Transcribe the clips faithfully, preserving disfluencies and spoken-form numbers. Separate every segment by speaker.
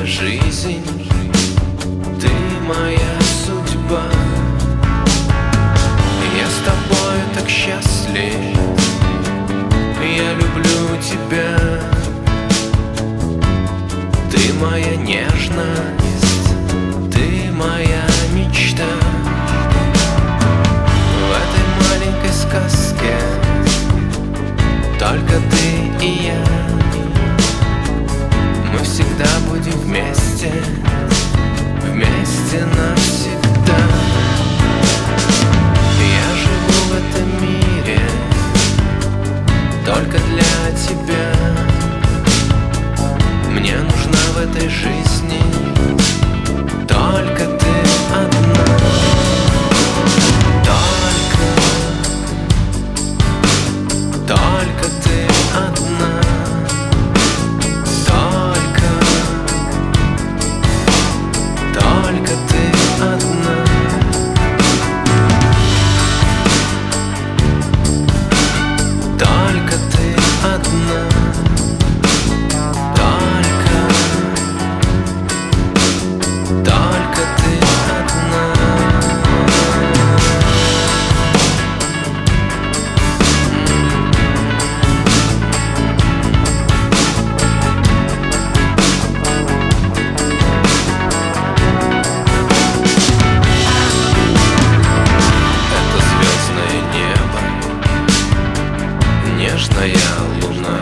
Speaker 1: моя жизнь, ты моя судьба. Я с тобой так счастлив, я люблю тебя. Ты моя нежность, ты моя мечта. В этой маленькой сказке только ты и я. Мы всегда будем вместе, вместе навсегда. Я живу в этом мире только для тебя. Мне нужна в этой жизни только ты одна. Только, только ты одна. Только, только ты одна. Только ты одна. Нежная луна,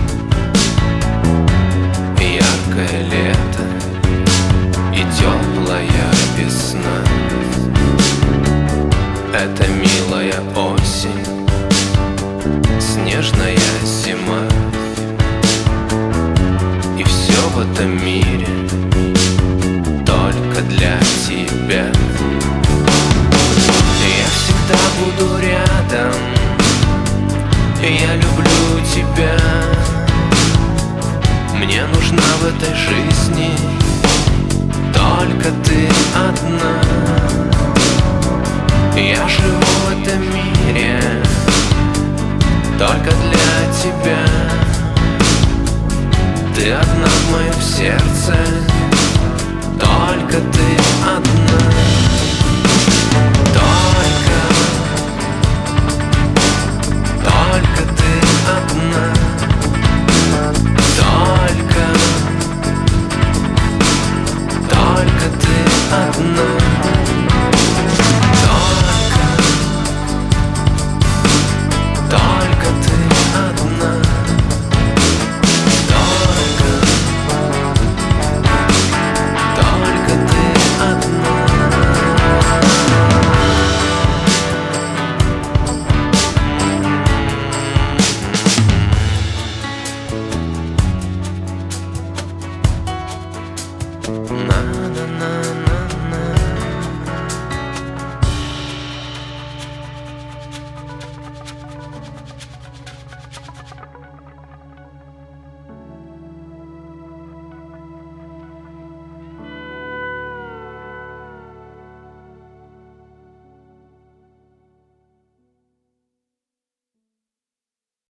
Speaker 1: яркое лето и теплая весна. Это милая осень, снежная зима. И все в этом мире только для тебя. Я всегда буду рядом, я люблю тебя. Мне нужна в этой жизни только ты одна. Я живу в этом мире только для тебя. Ты одна в моем сердце.